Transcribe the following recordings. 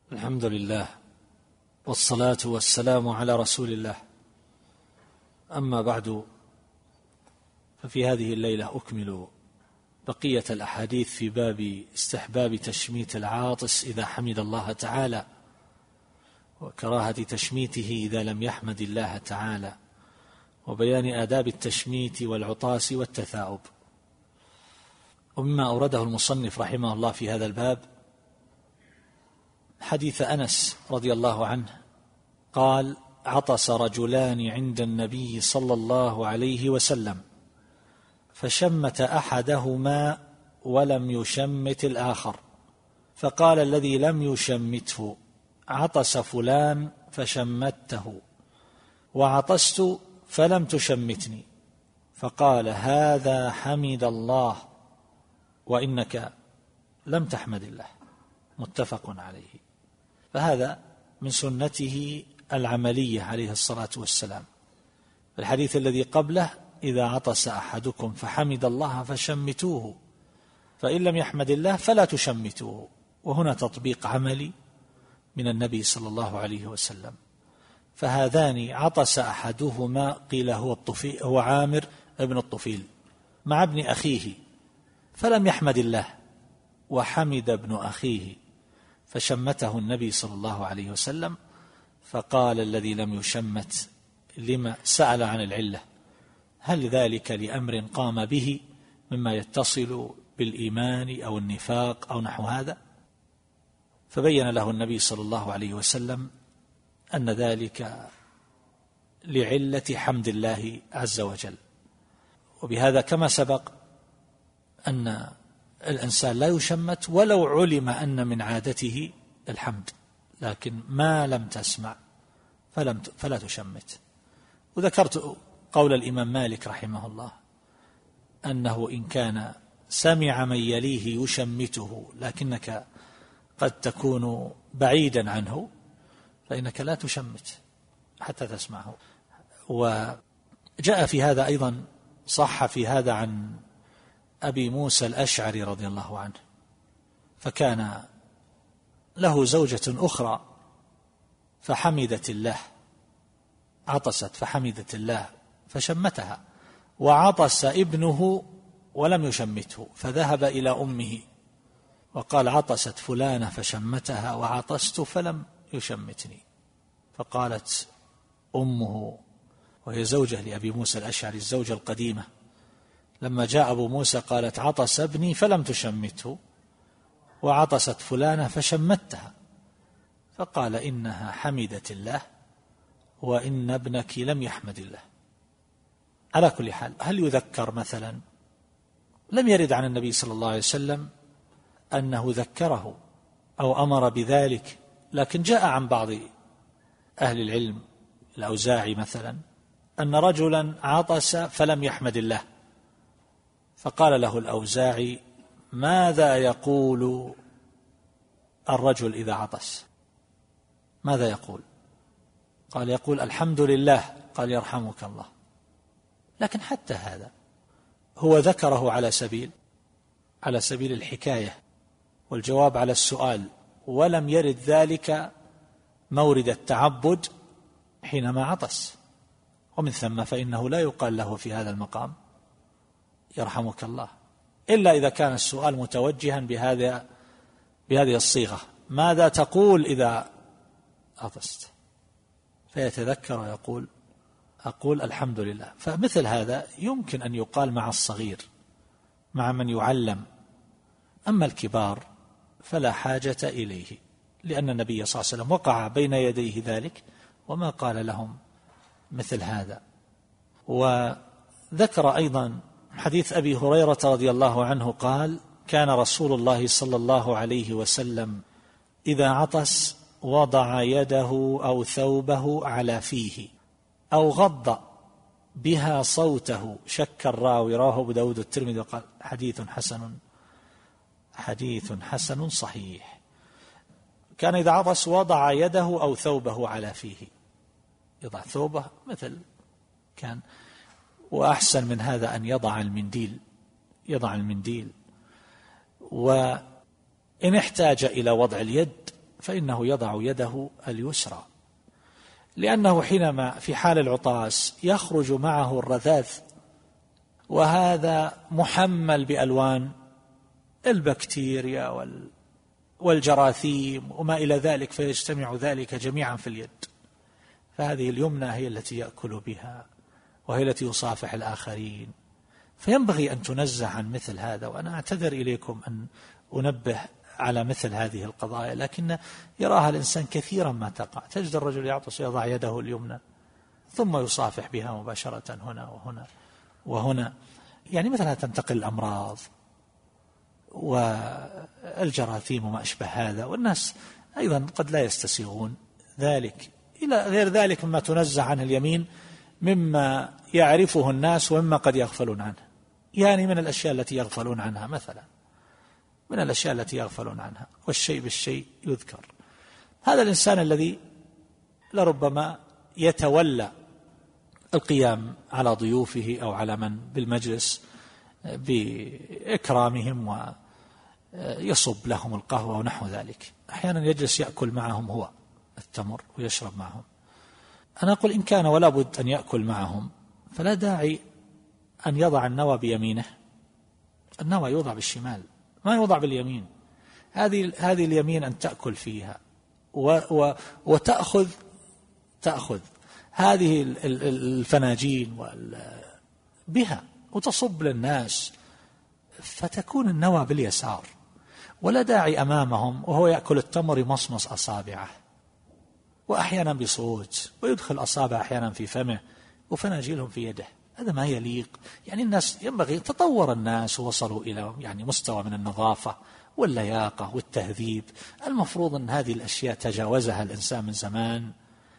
الحمد لله والصلاة والسلام على رسول الله. أما بعد، ففي هذه الليلة أكمل بقية الأحاديث في باب استحباب تشميت العاطس إذا حمد الله تعالى، وكراهة تشميته إذا لم يحمد الله تعالى، وبيان آداب التشميت والعطاس والتثاؤب. ومما أورده المصنف رحمه الله في هذا الباب حديث أنس رضي الله عنه قال: عطس رجلان عند النبي صلى الله عليه وسلم فشمت أحدهما ولم يشمت الآخر، فقال الذي لم يشمته: عطس فلان فشمته، وعطست فلم تشمتني. فقال: هذا حمد الله وإنك لم تحمد الله. متفق عليه. فهذا من سنته العملية عليه الصلاة والسلام. الحديث الذي قبله: إذا عطس أحدكم فحمد الله فشمتوه، فإن لم يحمد الله فلا تشمتوه. وهنا تطبيق عملي من النبي صلى الله عليه وسلم. فهذان عطس أحدهما قيل هو عامر ابن الطفيل مع ابن أخيه، فلم يحمد الله، وحمد ابن أخيه فشمته النبي صلى الله عليه وسلم. فقال الذي لم يشمت: لما؟ سأل عن العلة، هل ذلك لأمر قام به مما يتصل بالإيمان أو النفاق أو نحو هذا؟ فبين له النبي صلى الله عليه وسلم أن ذلك لعلة حمد الله عز وجل. وبهذا كما سبق أن الإنسان لا يشمت ولو علم أن من عادته الحمد، لكن ما لم تسمع فلا تشمت. وذكرت قول الإمام مالك رحمه الله أنه إن كان سمع من يليه يشمته لكنك قد تكون بعيدا عنه فإنك لا تشمت حتى تسمعه. وجاء في هذا أيضا، صح في هذا عن أبي موسى الأشعري رضي الله عنه، فكان له زوجة أخرى فحمدت الله، عطست فحمدت الله فشمتها، وعطس ابنه ولم يشمته، فذهب إلى أمه وقال: عطست فلانة فشمتها وعطست فلم يشمتني. فقالت أمه، وهي زوجة لأبي موسى الأشعري الزوجة القديمة، لما جاء أبو موسى قالت: عطس ابني فلم تشمته، وعطست فلانة فشمتها. فقال: إنها حمدت الله وإن ابنك لم يحمد الله. على كل حال، هل يذكر مثلا؟ لم يرد عن النبي صلى الله عليه وسلم أنه ذكره أو أمر بذلك، لكن جاء عن بعض أهل العلم الأوزاعي مثلا أن رجلا عطس فلم يحمد الله، فقال له الأوزاعي: ماذا يقول الرجل إذا عطس؟ ماذا يقول؟ قال: يقول الحمد لله. قال: يرحمك الله. لكن حتى هذا هو ذكره على سبيل الحكاية والجواب على السؤال، ولم يرد ذلك مورد التعبد حينما عطس، ومن ثم فإنه لا يقال له في هذا المقام يرحمك الله، إلا إذا كان السؤال متوجها بهذه الصيغة: ماذا تقول إذا عطست؟ فيتذكر ويقول: أقول الحمد لله. فمثل هذا يمكن أن يقال مع الصغير، مع من يعلم. أما الكبار فلا حاجة إليه، لأن النبي صلى الله عليه وسلم وقع بين يديه ذلك وما قال لهم مثل هذا. وذكر أيضا حديث أبي هريرة رضي الله عنه قال: كان رسول الله صلى الله عليه وسلم إذا عطس وضع يده أو ثوبه على فيه أو غض بها صوته. شك الراوي، رواه أبو داود والترمذي وقال: حديث حسن صحيح. كان إذا عطس وضع يده أو ثوبه على فيه، يضع ثوبه مثل كان، وأحسن من هذا أن يضع المنديل. وإن احتاج إلى وضع اليد فإنه يضع يده اليسرى، لأنه حينما في حال العطاس يخرج معه الرذاذ، وهذا محمل بألوان البكتيريا والجراثيم وما إلى ذلك، فيجتمع ذلك جميعا في اليد، فهذه اليمنى هي التي يأكل بها وهي التي يصافح الآخرين، فينبغي أن تنزه عن مثل هذا. وأنا أعتذر إليكم أن أنبه على مثل هذه القضايا، لكن يراها الإنسان كثيرا ما تقع. تجد الرجل يعطس يضع يده اليمنى ثم يصافح بها مباشرة هنا وهنا وهنا، يعني مثلا تنتقل الأمراض والجراثيم وما أشبه هذا، والناس أيضا قد لا يستسيغون ذلك. إلى غير ذلك مما تنزه عنه اليمين مما يعرفه الناس ومما قد يغفلون عنه، يعني من الأشياء التي يغفلون عنها، مثلا من الأشياء التي يغفلون عنها، والشيء بالشيء يذكر. هذا الإنسان الذي لربما يتولى القيام على ضيوفه أو على من بالمجلس بإكرامهم ويصب لهم القهوة ونحو ذلك، أحيانا يجلس يأكل معهم هو التمر ويشرب معهم. أنا أقول إن كان ولا بد أن يأكل معهم فلا داعي أن يضع النوى بيمينه، النوى يوضع بالشمال ما يوضع باليمين. هذه اليمين أن تأكل فيها وتأخذ هذه الفناجين بها وتصب للناس، فتكون النوى باليسار، ولا داعي أمامهم وهو يأكل التمر يمصمص أصابعه، وأحيانا بصوت، ويدخل أصابع أحيانا في فمه وفناجيلهم في يده. هذا ما يليق. يعني الناس ينبغي، تطور الناس ووصلوا إلى يعني مستوى من النظافة واللياقة والتهذيب، المفروض أن هذه الأشياء تجاوزها الإنسان من زمان،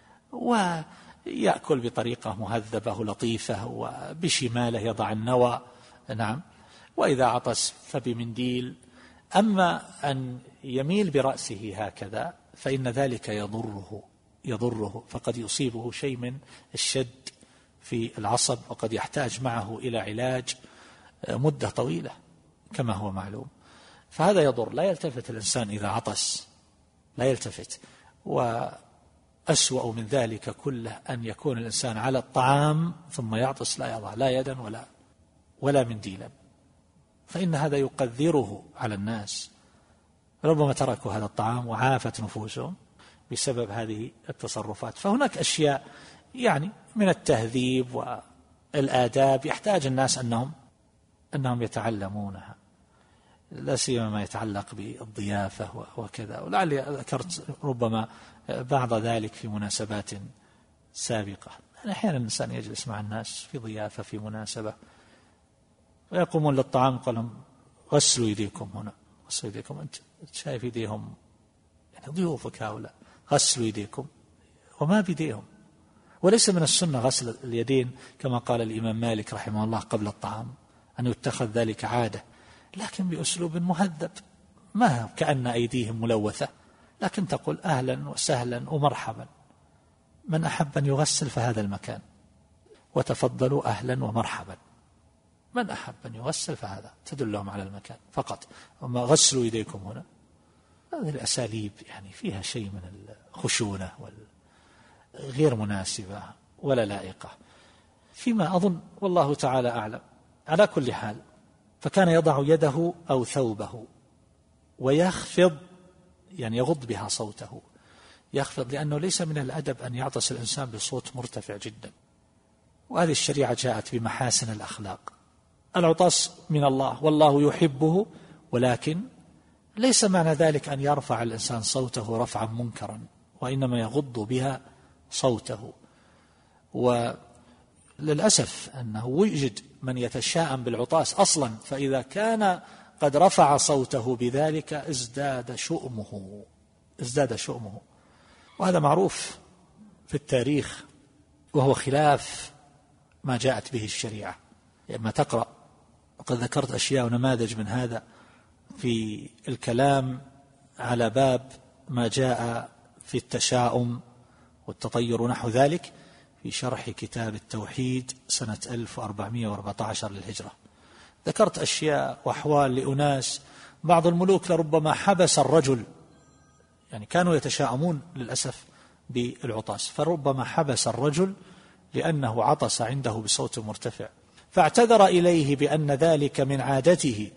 ويأكل بطريقة مهذبة ولطيفة، وبشماله يضع النوى، نعم، وإذا عطس فبمنديل. أما أن يميل برأسه هكذا فإن ذلك يضره، فقد يصيبه شيء من الشد في العصب، وقد يحتاج معه إلى علاج مدة طويلة كما هو معلوم. فهذا يضر. لا يلتفت الإنسان إذا عطس، لا يلتفت. وأسوأ من ذلك كله أن يكون الإنسان على الطعام ثم يعطس، لا يضع لا يدا ولا منديلا، فإن هذا يقذره على الناس. ربما تركوا هذا الطعام وعافت نفوسهم بسبب هذه التصرفات. فهناك أشياء يعني من التهذيب والآداب يحتاج الناس أنهم يتعلمونها، لا سيما ما يتعلق بالضيافة وكذا. ولعلي ذكرت ربما بعض ذلك في مناسبات سابقة. يعني أحيانا الإنسان يجلس مع الناس في ضيافة في مناسبة ويقومون للطعام، قال لهم غسلوا يديكم هنا، غسلوا يديكم، أنت شايف يديهم يعني ضيوفك هؤلاء، غسلوا يديكم، وما بيديهم. وليس من السنة غسل اليدين كما قال الإمام مالك رحمه الله قبل الطعام، أن يتخذ ذلك عادة، لكن بأسلوب مهذب، ما كأن أيديهم ملوثة، لكن تقول أهلا وسهلا ومرحبا، من أحب أن يغسل فهذا المكان، وتفضلوا أهلا ومرحبا، من أحب أن يغسل فهذا، تدلهم على المكان فقط. وما غسلوا يديكم هنا، هذه الأساليب يعني فيها شيء من الخشونة غير مناسبة ولا لائقة، فيما أظن والله تعالى أعلم. على كل حال، فكان يضع يده أو ثوبه ويخفض، يعني يغض بها صوته، يخفض، لأنه ليس من الأدب أن يعطس الإنسان بصوت مرتفع جدا. وهذه الشريعة جاءت بمحاسن الأخلاق. العطاس من الله والله يحبه، ولكن ليس معنى ذلك أن يرفع الإنسان صوته رفعا منكرا، وإنما يغض بها صوته. وللأسف أنه وجد من يتشاءم بالعطاس أصلا، فإذا كان قد رفع صوته بذلك ازداد شؤمه، وهذا معروف في التاريخ، وهو خلاف ما جاءت به الشريعة. لما تقرأ، وقد ذكرت أشياء ونماذج من هذا في الكلام على باب ما جاء في التشاؤم والتطير نحو ذلك في شرح كتاب التوحيد سنة 1414 للهجرة، ذكرت أشياء وأحوال لأناس، بعض الملوك لربما حبس الرجل يعني كانوا يتشاءمون للأسف بالعطاس، فربما حبس الرجل لأنه عطس عنده بصوت مرتفع، فاعتذر إليه بأن ذلك من عادته،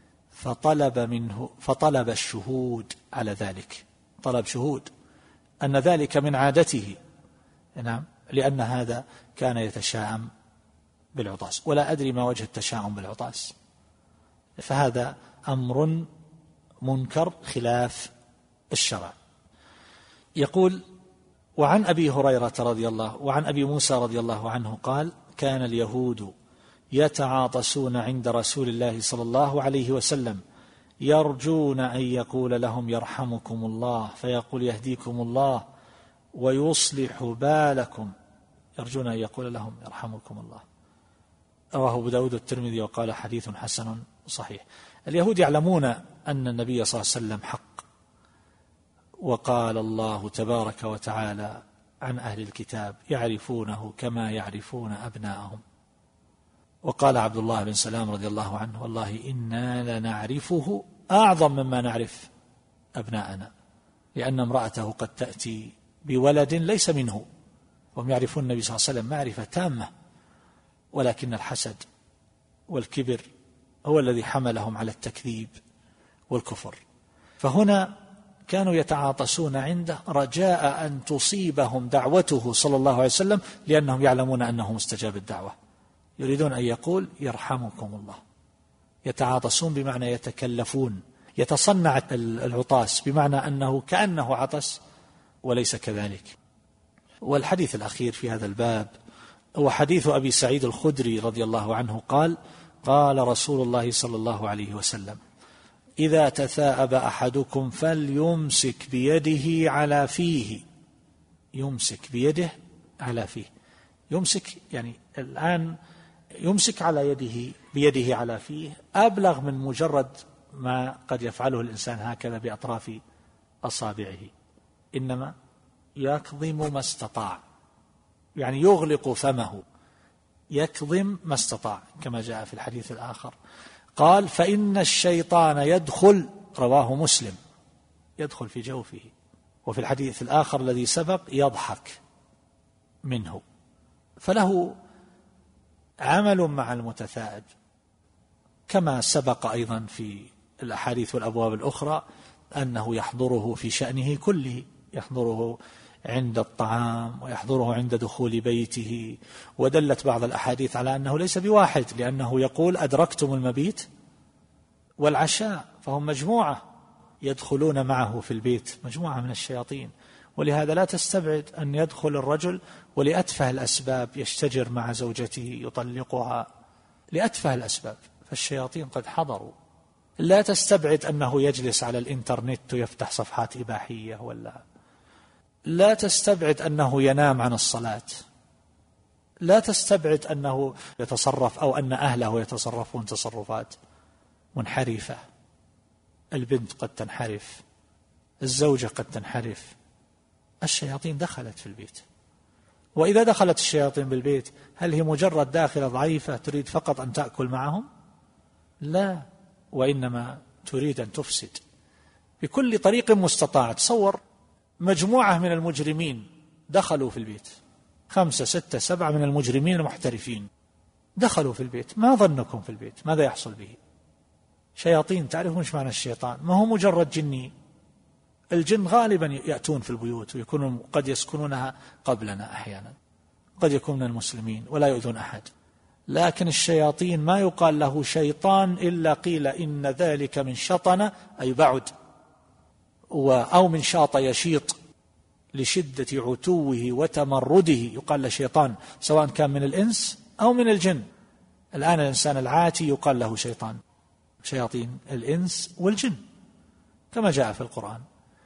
فطلب الشهود على ذلك، طلب شهود أن ذلك من عادته، نعم، لأن هذا كان يتشاءم بالعطاس. ولا أدري ما وجه التشاؤم بالعطاس، فهذا أمر منكر خلاف الشرع. يقول: وعن أبي هريرة وعن أبي موسى رضي الله عنه قال: كان اليهود يتعاطسون عند رسول الله صلى الله عليه وسلم يرجون أن يقول لهم يرحمكم الله، فيقول يهديكم الله ويصلح بالكم، يرجون أن يقول لهم يرحمكم الله. رواه أبو داود والترمذي وقال حديث حسن صحيح. اليهود يعلمون أن النبي صلى الله عليه وسلم حق، وقال الله تبارك وتعالى عن أهل الكتاب: يعرفونه كما يعرفون أبناءهم. وقال عبد الله بن سلام رضي الله عنه: والله إنا لنعرفه أعظم مما نعرف أبناءنا، لأن امرأته قد تأتي بولد ليس منه، وهم يعرفون النبي صلى الله عليه وسلم معرفة تامة، ولكن الحسد والكبر هو الذي حملهم على التكذيب والكفر. فهنا كانوا يتعاطسون عنده رجاء أن تصيبهم دعوته صلى الله عليه وسلم، لأنهم يعلمون أنه مستجاب الدعوة، يريدون أن يقول يرحمكم الله. يتعاطسون بمعنى يتكلفون، يتصنع العطاس بمعنى أنه كأنه عطس وليس كذلك. والحديث الأخير في هذا الباب هو حديث أبي سعيد الخدري رضي الله عنه قال: قال رسول الله صلى الله عليه وسلم: إذا تثاءب أحدكم فليمسك بيده على فيه. يمسك بيده على فيه، يمسك يعني الآن يمسك على يده بيده على فيه أبلغ من مجرد ما قد يفعله الإنسان هكذا بأطراف أصابعه، إنما يكظم ما استطاع، يعني يغلق فمه، يكظم ما استطاع، كما جاء في الحديث الآخر. قال: فإن الشيطان يدخل، رواه مسلم، يدخل في جوفه. وفي الحديث الآخر الذي سبق يضحك منه. فله عمل مع المتثاءب، كما سبق أيضا في الأحاديث والأبواب الأخرى أنه يحضره في شأنه كله، يحضره عند الطعام ويحضره عند دخول بيته. ودلت بعض الأحاديث على أنه ليس بواحد، لأنه يقول: أدركتم المبيت والعشاء، فهم مجموعة يدخلون معه في البيت، مجموعة من الشياطين. ولهذا لا تستبعد أن يدخل الرجل ولأتفه الأسباب، يشتجر مع زوجته، يطلقها لأتفه الأسباب، فالشياطين قد حضروا. لا تستبعد أنه يجلس على الإنترنت ويفتح صفحات إباحية، ولا لا تستبعد أنه ينام عن الصلاة، لا تستبعد أنه يتصرف أو أن أهله يتصرفون تصرفات منحرفة. البنت قد تنحرف، الزوجة قد تنحرف، الشياطين دخلت في البيت. وإذا دخلت الشياطين بالبيت، هل هي مجرد داخلة ضعيفة تريد فقط أن تأكل معهم؟ لا، وإنما تريد أن تفسد بكل طريق مستطاع. تصور مجموعة من المجرمين دخلوا في البيت، 5 6 7 من المجرمين المحترفين دخلوا في البيت. ما ظنكم في البيت ماذا يحصل به؟ شياطين. تعرفون ايش معنى الشيطان؟ ما هو مجرد جني. الجن غالبا يأتون في البيوت ويكونوا قد يسكنونها قبلنا أحيانا، قد يكون من المسلمين ولا يؤذون أحد. لكن الشياطين ما يقال له شيطان إلا قيل إن ذلك من شطن أي بعد، أو من شاط يشيط لشدة عتوه وتمرده يقال له شيطان، سواء كان من الإنس أو من الجن. الآن الإنسان العاتي يقال له شيطان، شياطين الإنس والجن كما جاء في القرآن.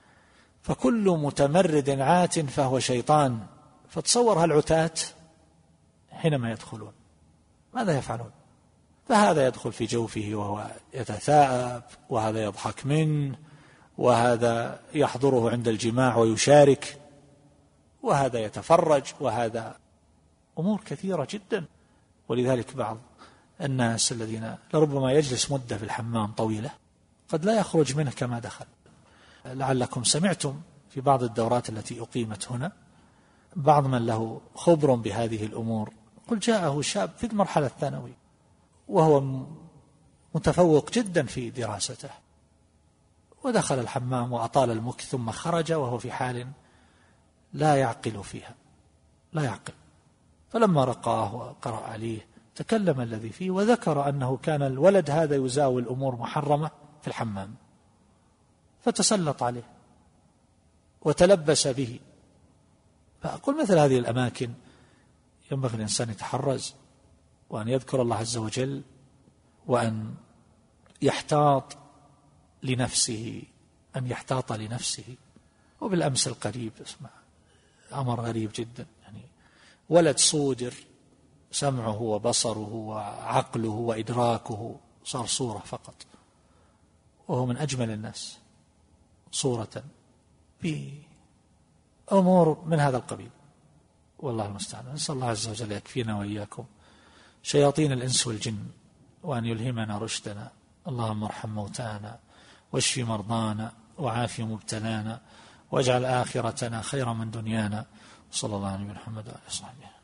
فكل متمرد عات فهو شيطان. فتصور هالعتاة حينما يدخلون ماذا يفعلون؟ فهذا يدخل في جوفه وهو يتثاءب، وهذا يضحك منه، وهذا يحضره عند الجماع ويشارك، وهذا يتفرج، وهذا أمور كثيرة جدا. ولذلك بعض الناس الذين لربما يجلس مدة في الحمام طويلة قد لا يخرج منه كما دخل. لعلكم سمعتم في بعض الدورات التي أقيمت هنا بعض من له خبر بهذه الأمور، قل جاءه شاب في المرحلة الثانوية وهو متفوق جدا في دراسته، ودخل الحمام وأطال المكث ثم خرج وهو في حال لا يعقل فيها، لا يعقل. فلما رقاه وقرأ عليه تكلم الذي فيه وذكر أنه كان الولد هذا يزاول أمور محرمة في الحمام، فتسلط عليه وتلبس به. فأقول مثل هذه الأماكن ينبغي الإنسان يتحرز وأن يذكر الله عز وجل وأن يحتاط لنفسه، أن يحتاط لنفسه. وبالأمس القريب اسمع أمر غريب جدا، يعني ولد صودر سمعه وبصره وعقله وإدراكه صار صورة فقط، وهو من أجمل الناس صورة بأمور من هذا القبيل. والله المستعان. نسأل الله عز وجل يكفينا وإياكم شياطين الإنس والجن، وأن يلهمنا رشدنا. اللهم ارحم موتانا واشف مرضانا وعاف مبتلانا واجعل آخرتنا خير من دنيانا. صلى الله عليه محمد وعلى آله وصحبه.